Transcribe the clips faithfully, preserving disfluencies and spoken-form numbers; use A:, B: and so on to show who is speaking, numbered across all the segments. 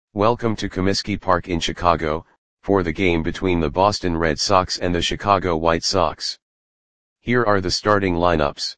A: Welcome to Comiskey Park in Chicago, for the game between the Boston Red Sox and the Chicago White Sox. Here are the starting lineups.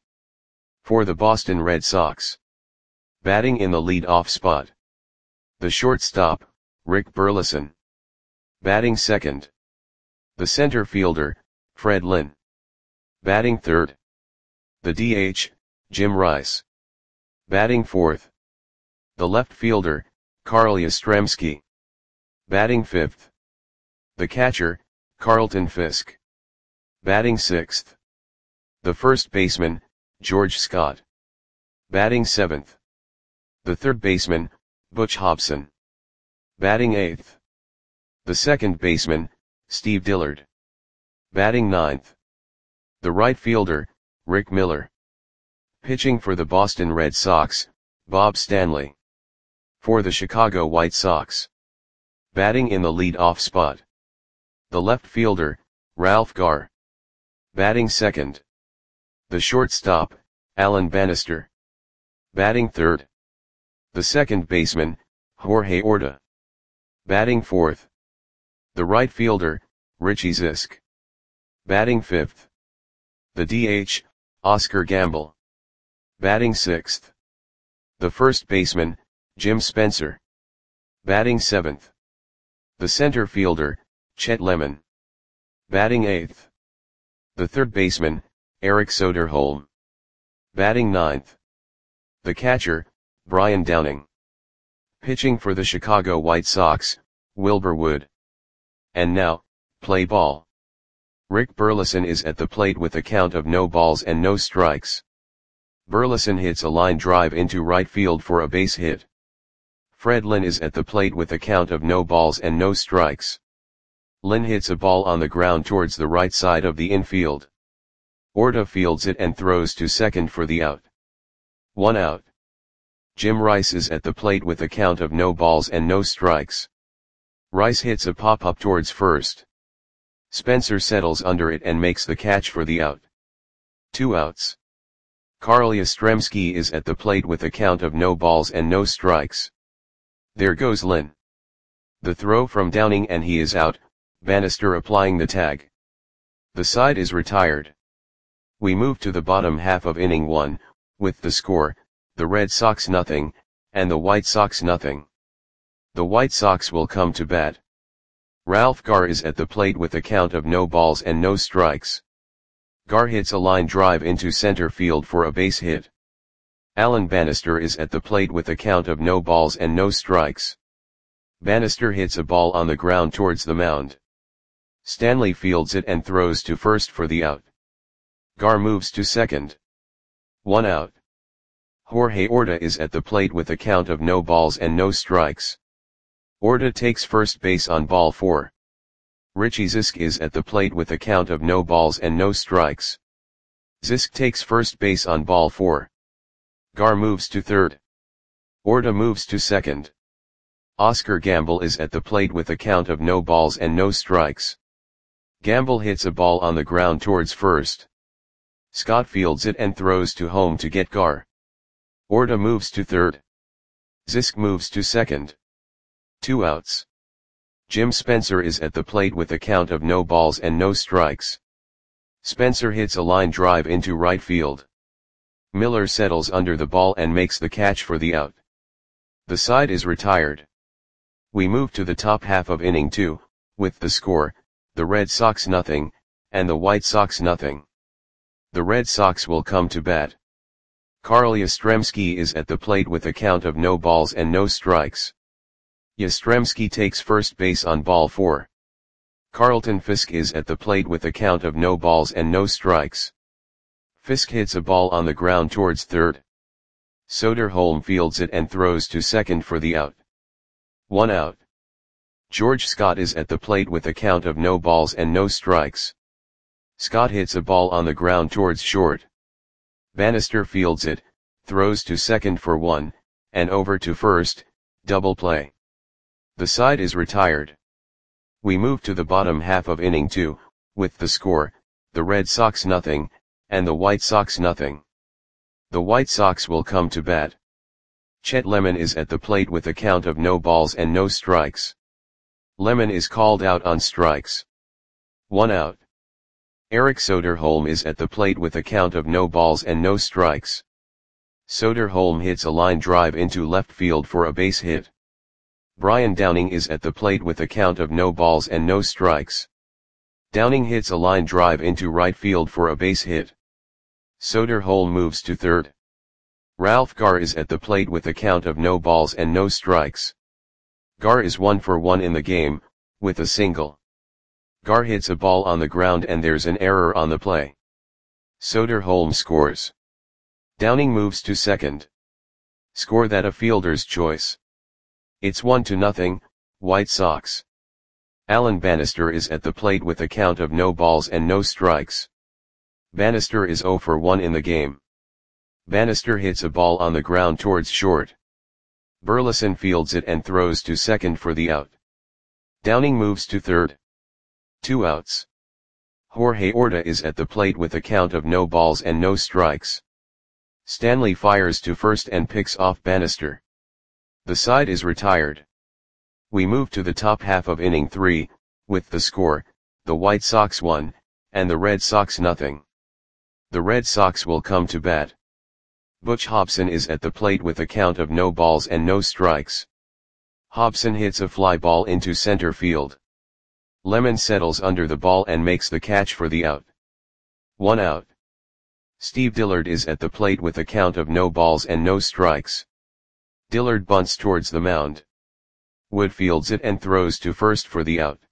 A: For the Boston Red Sox. Batting in the lead-off spot. The shortstop, Rick Burleson. Batting second. The center fielder, Fred Lynn. Batting third. The D H, Jim Rice. Batting fourth. The left fielder, Carl Yastrzemski. Batting fifth. The catcher, Carlton Fisk. Batting sixth. The first baseman, George Scott. Batting seventh. The third baseman, Butch Hobson. Batting eighth. The second baseman, Steve Dillard. Batting ninth. The right fielder, Rick Miller. Pitching for the Boston Red Sox, Bob Stanley. For the Chicago White Sox. Batting in the lead-off spot. The left fielder, Ralph Garr. Batting second. The shortstop, Alan Bannister. Batting third. The second baseman, Jorge Orta. Batting fourth. The right fielder, Richie Zisk. Batting fifth. The D H, Oscar Gamble. Batting sixth. The first baseman, Jim Spencer. Batting seventh. The center fielder, Chet Lemon. Batting eighth. The third baseman, Eric Soderholm. Batting ninth. The catcher, Brian Downing. Pitching for the Chicago White Sox, Wilbur Wood. And now, play ball. Rick Burleson is at the plate with a count of no balls and no strikes. Burleson hits a line drive into right field for a base hit. Fred Lynn is at the plate with a count of no balls and no strikes. Lynn hits a ball on the ground towards the right side of the infield. Orta fields it and throws to second for the out. One out. Jim Rice is at the plate with a count of no balls and no strikes. Rice hits a pop-up towards first. Spencer settles under it and makes the catch for the out. Two outs. Carl Yastrzemski is at the plate with a count of no balls and no strikes. There goes Lynn. The throw from Downing and he is out, Bannister applying the tag. The side is retired. We move to the bottom half of inning one, with the score, the Red Sox nothing, and the White Sox nothing. The White Sox will come to bat. Ralph Garr is at the plate with a count of no balls and no strikes. Garr hits a line drive into center field for a base hit. Alan Bannister is at the plate with a count of no balls and no strikes. Bannister hits a ball on the ground towards the mound. Stanley fields it and throws to first for the out. Garr moves to second. One out. Jorge Orta is at the plate with a count of no balls and no strikes. Orta takes first base on ball four. Richie Zisk is at the plate with a count of no balls and no strikes. Zisk takes first base on ball four. Garr moves to third. Orta moves to second. Oscar Gamble is at the plate with a count of no balls and no strikes. Gamble hits a ball on the ground towards first. Scott fields it and throws to home to get Garr. Orta moves to third. Zisk moves to second. Two outs. Jim Spencer is at the plate with a count of no balls and no strikes. Spencer hits a line drive into right field. Miller settles under the ball and makes the catch for the out. The side is retired. We move to the top half of inning two, with the score, the Red Sox nothing, and the White Sox nothing. The Red Sox will come to bat. Carl Yastrzemski is at the plate with a count of no balls and no strikes. Yastrzemski takes first base on ball four. Carlton Fisk is at the plate with a count of no balls and no strikes. Fisk hits a ball on the ground towards third. Soderholm fields it and throws to second for the out. One out. George Scott is at the plate with a count of no balls and no strikes. Scott hits a ball on the ground towards short. Bannister fields it, throws to second for one, and over to first, double play. The side is retired. We move to the bottom half of inning two, with the score, the Red Sox nothing, and the White Sox nothing. The White Sox will come to bat. Chet Lemon is at the plate with a count of no balls and no strikes. Lemon is called out on strikes. One out. Erik Soderholm is at the plate with a count of no balls and no strikes. Soderholm hits a line drive into left field for a base hit. Brian Downing is at the plate with a count of no balls and no strikes. Downing hits a line drive into right field for a base hit. Soderholm moves to third. Ralph Garr is at the plate with a count of no balls and no strikes. Garr is one for one in the game, with a single. Garr hits a ball on the ground and there's an error on the play. Soderholm scores. Downing moves to second. Score that a fielder's choice. It's one to nothing, White Sox. Alan Bannister is at the plate with a count of no balls and no strikes. Bannister is zero for one in the game. Bannister hits a ball on the ground towards short. Burleson fields it and throws to second for the out. Downing moves to third. Two outs. Jorge Orta is at the plate with a count of no balls and no strikes. Stanley fires to first and picks off Bannister. The side is retired. We move to the top half of inning three, with the score, the White Sox one, and the Red Sox nothing. The Red Sox will come to bat. Butch Hobson is at the plate with a count of no balls and no strikes. Hobson hits a fly ball into center field. Lemon settles under the ball and makes the catch for the out. One out. Steve Dillard is at the plate with a count of no balls and no strikes. Dillard bunts towards the mound. Wood fields it and throws to first for the out.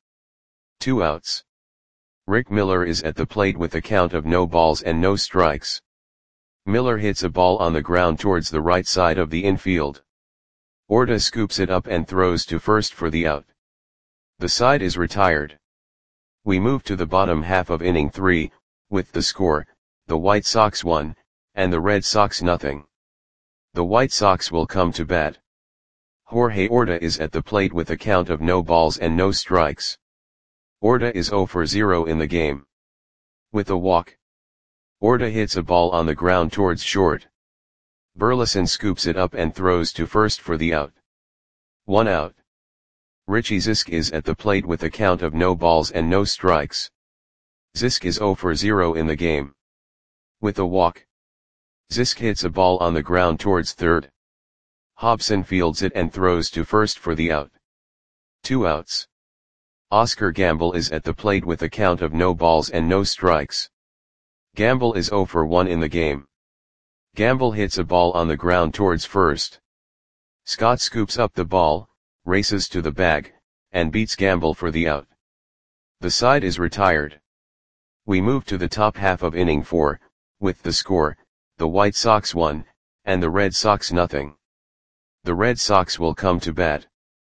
A: Two outs. Rick Miller is at the plate with a count of no balls and no strikes. Miller hits a ball on the ground towards the right side of the infield. Orta scoops it up and throws to first for the out. The side is retired. We move to the bottom half of inning three, with the score, the White Sox one, and the Red Sox nothing. The White Sox will come to bat. Jorge Orta is at the plate with a count of no balls and no strikes. Orta is zero for zero in the game. With a walk. Orta hits a ball on the ground towards short. Burleson scoops it up and throws to first for the out. One out. Richie Zisk is at the plate with a count of no balls and no strikes. Zisk is zero for zero in the game. With a walk. Zisk hits a ball on the ground towards third. Hobson fields it and throws to first for the out. Two outs. Oscar Gamble is at the plate with a count of no balls and no strikes. Gamble is zero for one in the game. Gamble hits a ball on the ground towards first. Scott scoops up the ball, races to the bag, and beats Gamble for the out. The side is retired. We move to the top half of inning four, with the score, the White Sox one, and the Red Sox nothing. The Red Sox will come to bat.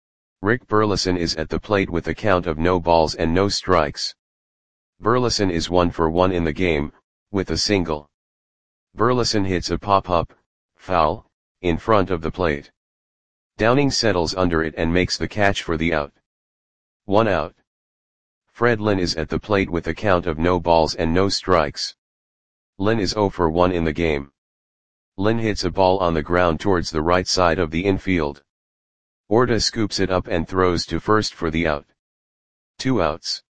A: Rick Burleson is at the plate with a count of no balls and no strikes. Burleson is one for one in the game, with a single. Burleson hits a pop-up, foul, in front of the plate. Downing settles under it and makes the catch for the out. One out. Fred Lynn is at the plate with a count of no balls and no strikes. Lynn is zero for one in the game. Lynn hits a ball on the ground towards the right side of the infield. Orta scoops it up and throws to first for the out. Two outs.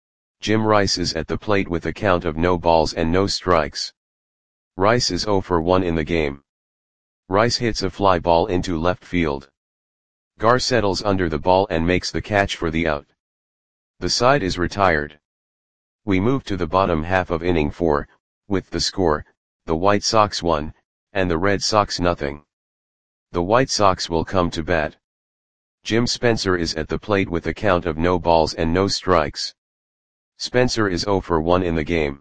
A: Jim Rice is at the plate with a count of no balls and no strikes. Rice is zero for one in the game. Rice hits a fly ball into left field. Garr settles under the ball and makes the catch for the out. The side is retired. We move to the bottom half of inning four, with the score, the White Sox one, and the Red Sox nothing. The White Sox will come to bat. Jim Spencer is at the plate with a count of no balls and no strikes. Spencer is zero for one in the game.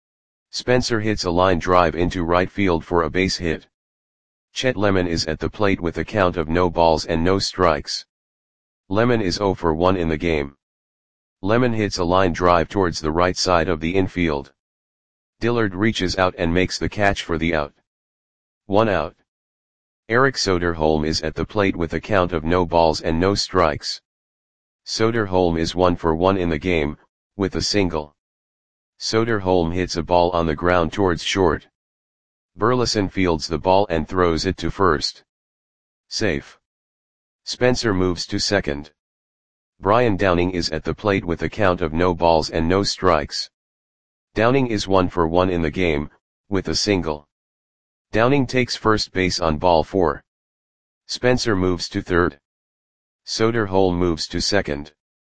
A: Spencer hits a line drive into right field for a base hit. Chet Lemon is at the plate with a count of no balls and no strikes. Lemon is zero for one in the game. Lemon hits a line drive towards the right side of the infield. Dillard reaches out and makes the catch for the out. One out. Erik Soderholm is at the plate with a count of no balls and no strikes. Soderholm is one for one in the game, with a single. Soderholm hits a ball on the ground towards short. Burleson fields the ball and throws it to first. Safe. Spencer moves to second. Brian Downing is at the plate with a count of no balls and no strikes. Downing is one for one in the game, with a single. Downing takes first base on ball four. Spencer moves to third. Soderholm moves to second.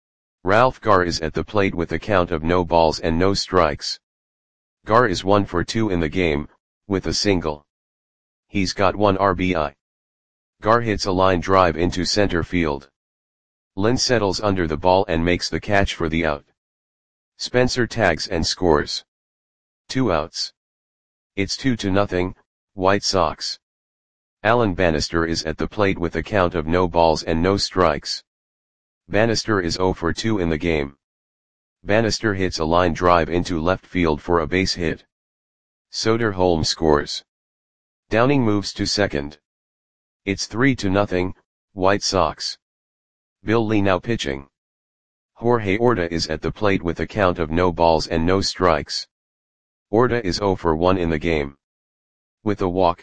A: Ralph Garr is at the plate with a count of no balls and no strikes. Garr is one for two in the game, with a single. He's got one R B I. Garr hits a line drive into center field. Lynn settles under the ball and makes the catch for the out. Spencer tags and scores. Two outs. It's two to nothing, White Sox. Alan Bannister is at the plate with a count of no balls and no strikes. Bannister is zero for two in the game. Bannister hits a line drive into left field for a base hit. Soderholm scores. Downing moves to second. It's three to nothing, White Sox. Bill Lee now pitching. Jorge Orta is at the plate with a count of no balls and no strikes. Orta is zero for one in the game. With a walk.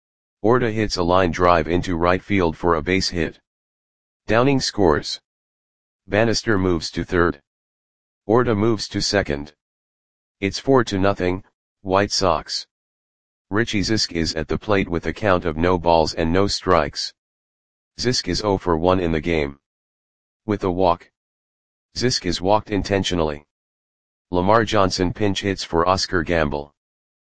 A: Orta hits a line drive into right field for a base hit. Downing scores. Bannister moves to third. Orta moves to second. It's four to nothing, White Sox. Richie Zisk is at the plate with a count of no balls and no strikes. Zisk is zero for one in the game. With a walk. Zisk is walked intentionally. Lamar Johnson pinch hits for Oscar Gamble.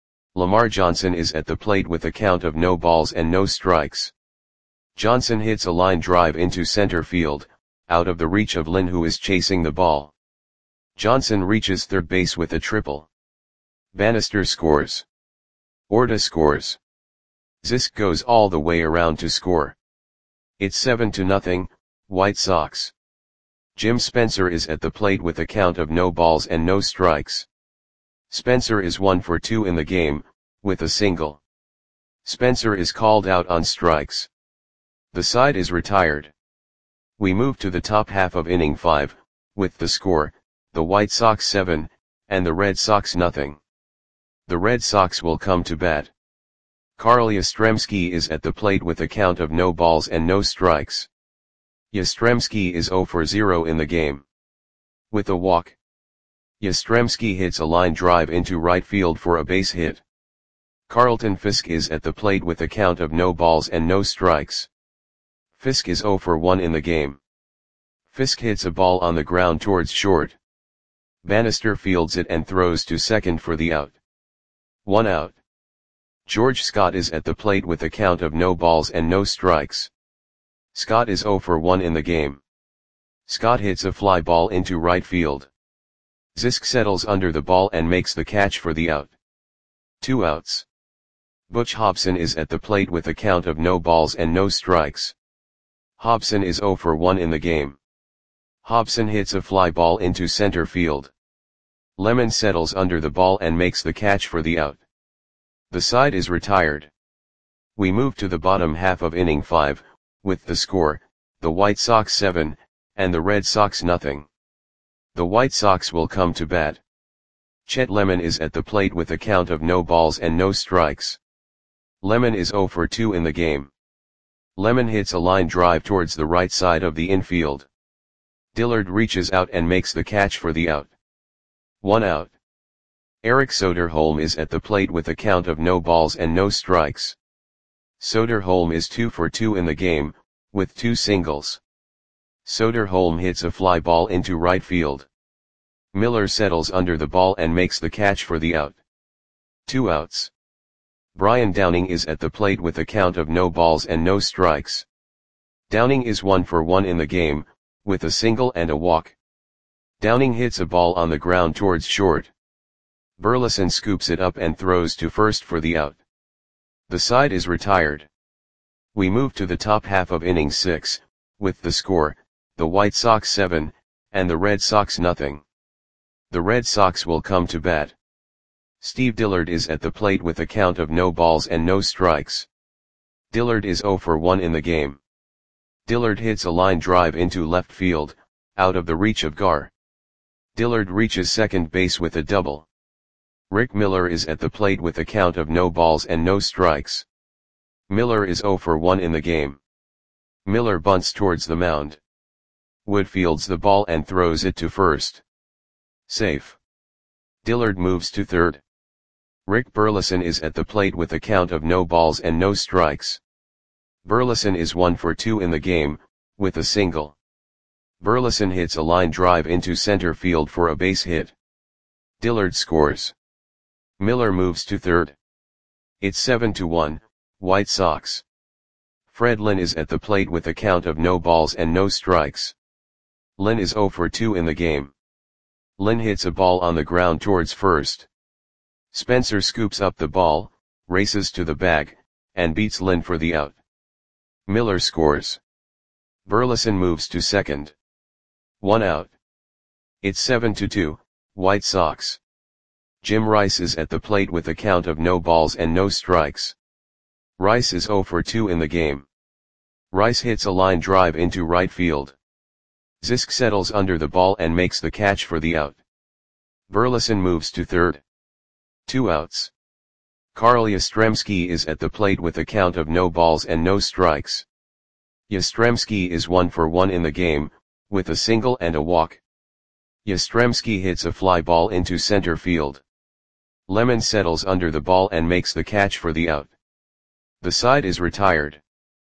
A: Lamar Johnson is at the plate with a count of no balls and no strikes. Johnson hits a line drive into center field, out of the reach of Lynn, who is chasing the ball. Johnson reaches third base with a triple. Bannister scores. Orta scores. Zisk goes all the way around to score. It's seven to nothing, White Sox. Jim Spencer is at the plate with a count of no balls and no strikes. Spencer is one for two in the game, with a single. Spencer is called out on strikes. The side is retired. We move to the top half of inning five, with the score, the White Sox seven, and the Red Sox nothing. The Red Sox will come to bat. Carl Yastrzemski is at the plate with a count of no balls and no strikes. Yastrzemski is zero for zero in the game. With a walk. Yastrzemski hits a line drive into right field for a base hit. Carlton Fisk is at the plate with a count of no balls and no strikes. Fisk is zero for one in the game. Fisk hits a ball on the ground towards short. Bannister fields it and throws to second for the out. One out. George Scott is at the plate with a count of no balls and no strikes. Scott is zero for one in the game. Scott hits a fly ball into right field. Zisk settles under the ball and makes the catch for the out. Two outs. Butch Hobson is at the plate with a count of no balls and no strikes. Hobson is zero for one in the game. Hobson hits a fly ball into center field. Lemon settles under the ball and makes the catch for the out. The side is retired. We move to the bottom half of inning five, with the score, the White Sox seven, and the Red Sox nothing. The White Sox will come to bat. Chet Lemon is at the plate with a count of no balls and no strikes. Lemon is zero for two in the game. Lemon hits a line drive towards the right side of the infield. Dillard reaches out and makes the catch for the out. One out. Eric Soderholm is at the plate with a count of no balls and no strikes. Soderholm is two for two in the game, with two singles. Soderholm hits a fly ball into right field. Miller settles under the ball and makes the catch for the out. Two outs. Brian Downing is at the plate with a count of no balls and no strikes. Downing is one for one in the game, with a single and a walk. Downing hits a ball on the ground towards short. Burleson scoops it up and throws to first for the out. The side is retired. We move to the top half of inning six, with the score, the White Sox seven, and the Red Sox nothing. The Red Sox will come to bat. Steve Dillard is at the plate with a count of no balls and no strikes. Dillard is zero for one in the game. Dillard hits a line drive into left field, out of the reach of Garr. Dillard reaches second base with a double. Rick Miller is at the plate with a count of no balls and no strikes. Miller is zero for one in the game. Miller bunts towards the mound. Wood fields the ball and throws it to first. Safe. Dillard moves to third. Rick Burleson is at the plate with a count of no balls and no strikes. Burleson is one for two in the game, with a single. Burleson hits a line drive into center field for a base hit. Dillard scores. Miller moves to third. It's seven to one, White Sox. Fred Lynn is at the plate with a count of no balls and no strikes. Lynn is zero for two in the game. Lynn hits a ball on the ground towards first. Spencer scoops up the ball, races to the bag, and beats Lynn for the out. Miller scores. Burleson moves to second. One out. It's seven to two, White Sox. Jim Rice is at the plate with a count of no balls and no strikes. Rice is zero for two in the game. Rice hits a line drive into right field. Zisk settles under the ball and makes the catch for the out. Burleson moves to third. Two outs. Carl Yastrzemski is at the plate with a count of no balls and no strikes. Yastrzemski is one for one in the game, with a single and a walk. Yastrzemski hits a fly ball into center field. Lemon settles under the ball and makes the catch for the out. The side is retired.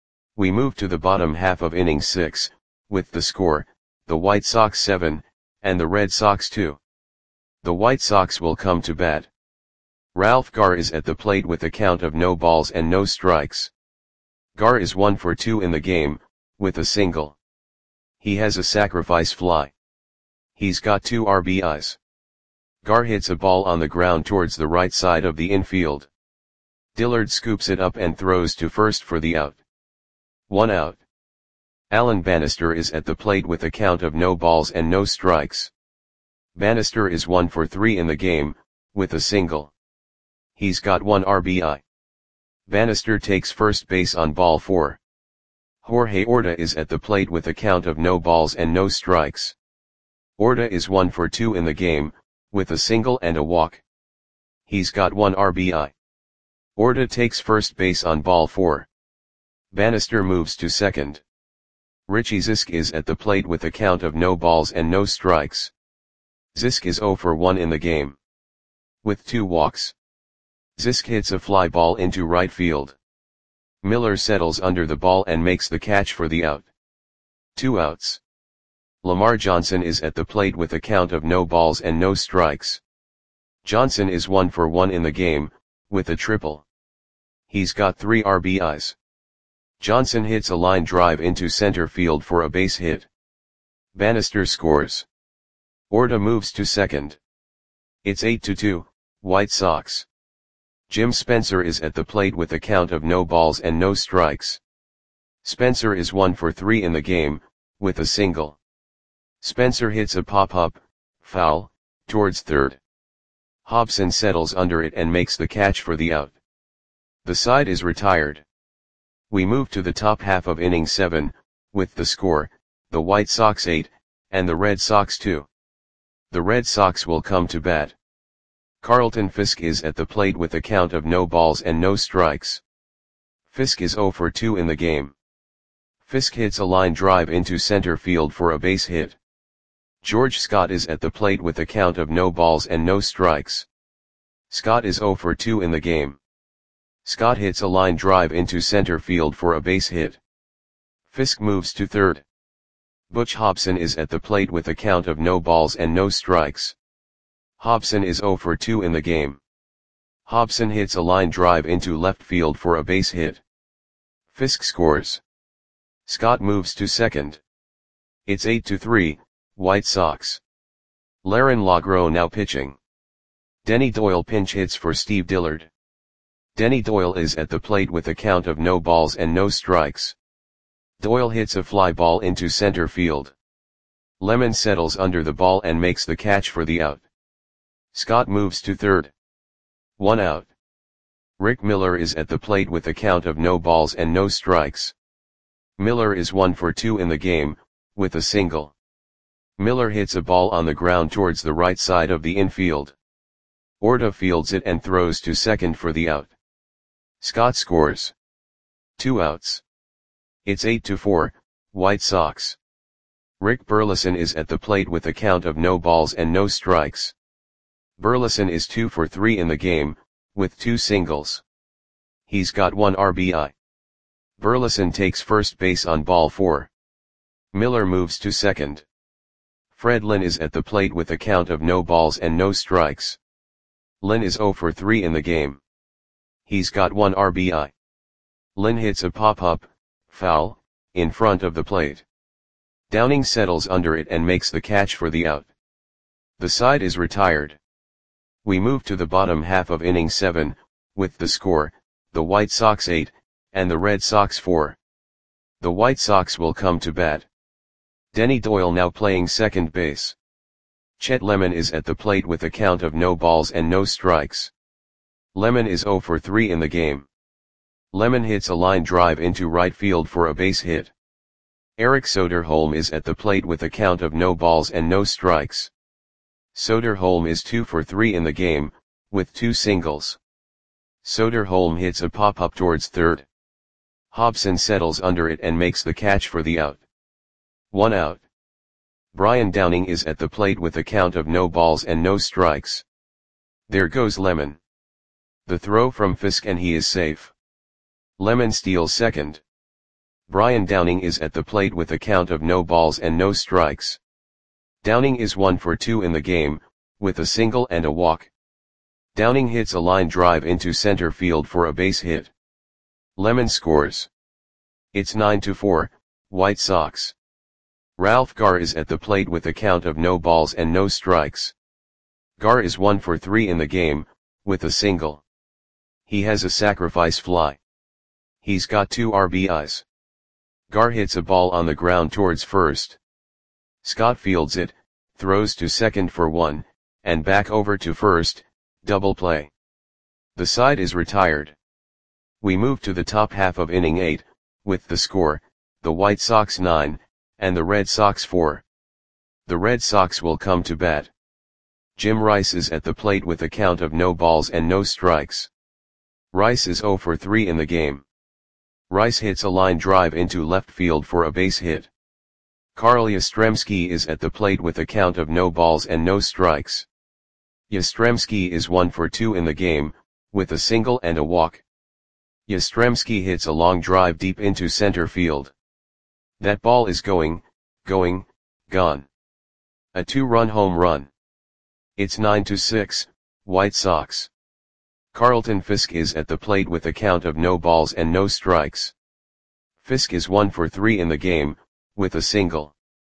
A: We move to the bottom half of inning six, with the score, the White Sox seven, and the Red Sox two. The White Sox will come to bat. Ralph Garr is at the plate with a count of no balls and no strikes. Garr is one for two in the game, with a single. He has a sacrifice fly. He's got two R B Is. Garr hits a ball on the ground towards the right side of the infield. Dillard scoops it up and throws to first for the out. One out. Alan Bannister is at the plate with a count of no balls and no strikes. Bannister is one for three in the game, with a single. He's got one R B I. Bannister takes first base on ball four. Jorge Orta is at the plate with a count of no balls and no strikes. Orta is one for two in the game, with a single and a walk. He's got one R B I. Orta takes first base on ball four. Bannister moves to second. Richie Zisk is at the plate with a count of no balls and no strikes. Zisk is zero for one in the game. With two walks. Zisk hits a fly ball into right field. Miller settles under the ball and makes the catch for the out. Two outs. Lamar Johnson is at the plate with a count of no balls and no strikes. Johnson is one for one in the game, with a triple. He's got three R B Is. Johnson hits a line drive into center field for a base hit. Bannister scores. Orta moves to second. It's eight to two, White Sox. Jim Spencer is at the plate with a count of no balls and no strikes. Spencer is one for three in the game, with a single. Spencer hits a pop-up, foul, towards third. Hobson settles under it and makes the catch for the out. The side is retired. We move to the top half of inning seven, with the score, the White Sox eight, and the Red Sox two. The Red Sox will come to bat. Carlton Fisk is at the plate with a count of no balls and no strikes. Fisk is zero for two in the game. Fisk hits a line drive into center field for a base hit. George Scott is at the plate with a count of no balls and no strikes. Scott is zero for two in the game. Scott hits a line drive into center field for a base hit. Fisk moves to third. Butch Hobson is at the plate with a count of no balls and no strikes. Hobson is zero for two in the game. Hobson hits a line drive into left field for a base hit. Fisk scores. Scott moves to second. It's eight to three, White Sox. Laron Lagro now pitching. Denny Doyle pinch hits for Steve Dillard. Denny Doyle is at the plate with a count of no balls and no strikes. Doyle hits a fly ball into center field. Lemon settles under the ball and makes the catch for the out. Scott moves to third. One out. Rick Miller is at the plate with a count of no balls and no strikes. Miller is one for two in the game, with a single. Miller hits a ball on the ground towards the right side of the infield. Orta fields it and throws to second for the out. Scott scores. Two outs. It's eight to four, White Sox. Rick Burleson is at the plate with a count of no balls and no strikes. Burleson is two for three in the game, with two singles. He's got one R B I. Burleson takes first base on ball four. Miller moves to second. Fred Lynn is at the plate with a count of no balls and no strikes. Lynn is zero for three in the game. He's got one R B I. Lynn hits a pop-up, foul, in front of the plate. Downing settles under it and makes the catch for the out. The side is retired. We move to the bottom half of inning seven, with the score, the White Sox eight, and the Red Sox four. The White Sox will come to bat. Denny Doyle now playing second base. Chet Lemon is at the plate with a count of no balls and no strikes. Lemon is zero for three in the game. Lemon hits a line drive into right field for a base hit. Eric Soderholm is at the plate with a count of no balls and no strikes. Soderholm is two for three in the game, with two singles. Soderholm hits a pop-up towards third. Hobson settles under it and makes the catch for the out. One out. Brian Downing is at the plate with a count of no balls and no strikes. There goes Lemon. The throw from Fisk and he is safe. Lemon steals second. Brian Downing is at the plate with a count of no balls and no strikes. Downing is one for two in the game, with a single and a walk. Downing hits a line drive into center field for a base hit. Lemon scores. It's nine to four, White Sox. Ralph Garr is at the plate with a count of no balls and no strikes. Garr is one for three in the game, with a single. He has a sacrifice fly. He's got two R B Is. Garr hits a ball on the ground towards first. Scott fields it, throws to second for one, and back over to first, double play. The side is retired. We move to the top half of inning eight, with the score, the White Sox nine, and the Red Sox four. The Red Sox will come to bat. Jim Rice is at the plate with a count of no balls and no strikes. Rice is zero for three in the game. Rice hits a line drive into left field for a base hit. Carl Yastrzemski is at the plate with a count of no balls and no strikes. Yastrzemski is one for two in the game, with a single and a walk. Yastrzemski hits a long drive deep into center field. That ball is going, going, gone. A two-run home run. It's nine to six, White Sox. Carlton Fisk is at the plate with a count of no balls and no strikes. Fisk is one for three in the game, with a single.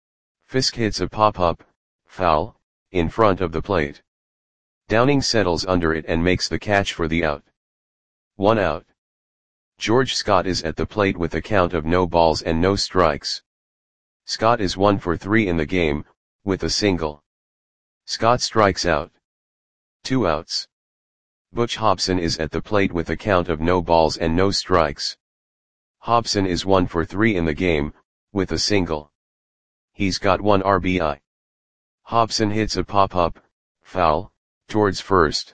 A: Fisk hits a pop-up, foul, in front of the plate. Downing settles under it and makes the catch for the out. One out. George Scott is at the plate with a count of no balls and no strikes. Scott is one for three in the game, with a single. Scott strikes out. Two outs. Butch Hobson is at the plate with a count of no balls and no strikes. Hobson is one for three in the game, with a single. He's got one R B I. Hobson hits a pop-up, foul, towards first.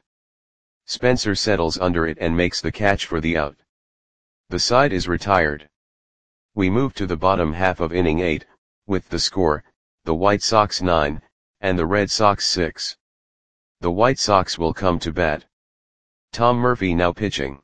A: Spencer settles under it and makes the catch for the out. The side is retired. We move to the bottom half of inning eight, with the score, the White Sox nine, and the Red Sox six. The White Sox will come to bat. Tom Murphy now pitching.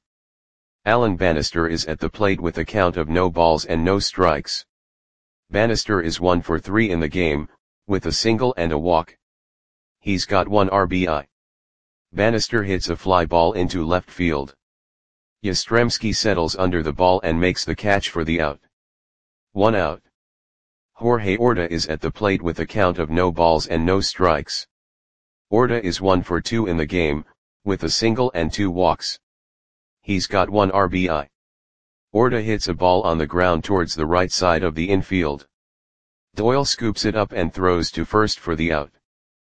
A: Alan Bannister is at the plate with a count of no balls and no strikes. Bannister is one for three in the game, with a single and a walk. He's got one R B I. Bannister hits a fly ball into left field. Yastrzemski settles under the ball and makes the catch for the out. One out. Jorge Orta is at the plate with a count of no balls and no strikes. Orta is one for two in the game, with a single and two walks. He's got one R B I. Orta hits a ball on the ground towards the right side of the infield. Doyle scoops it up and throws to first for the out.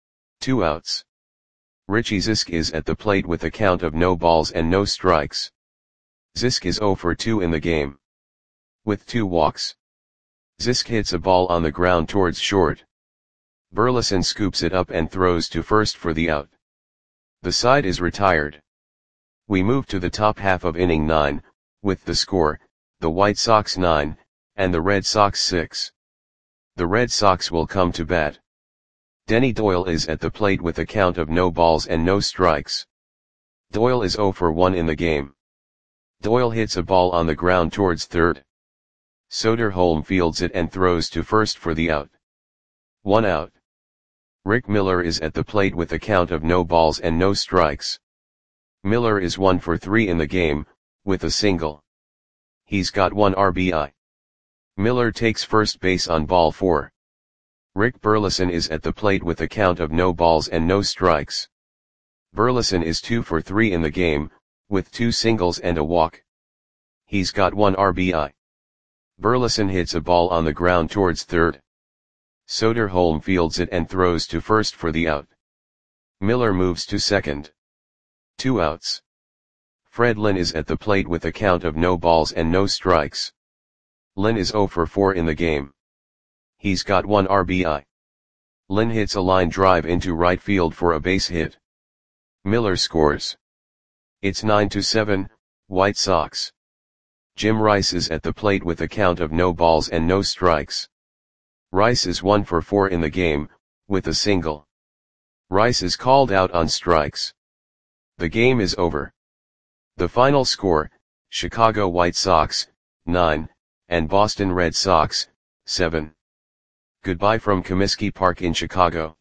A: Two outs. Richie Zisk is at the plate with a count of no balls and no strikes. Zisk is zero for two in the game. With two walks. Zisk hits a ball on the ground towards short. Burleson scoops it up and throws to first for the out. The side is retired. We move to the top half of inning nine, with the score, the White Sox nine, and the Red Sox six. The Red Sox will come to bat. Denny Doyle is at the plate with a count of no balls and no strikes. Doyle is zero for one in the game. Doyle hits a ball on the ground towards third. Soderholm fields it and throws to first for the out. One out. Rick Miller is at the plate with a count of no balls and no strikes. Miller is one for three in the game, with a single. He's got one R B I. Miller takes first base on ball four. Rick Burleson is at the plate with a count of no balls and no strikes. Burleson is two for three in the game, with two singles and a walk. He's got one R B I. Burleson hits a ball on the ground towards third. Soderholm fields it and throws to first for the out. Miller moves to second. Two outs. Fred Lynn is at the plate with a count of no balls and no strikes. Lynn is zero for four in the game. He's got one R B I. Lynn hits a line drive into right field for a base hit. Miller scores. It's nine to seven, White Sox. Jim Rice is at the plate with a count of no balls and no strikes. Rice is one for four in the game, with a single. Rice is called out on strikes. The game is over. The final score, Chicago White Sox, nine, and Boston Red Sox, seven. Goodbye from Comiskey Park in Chicago.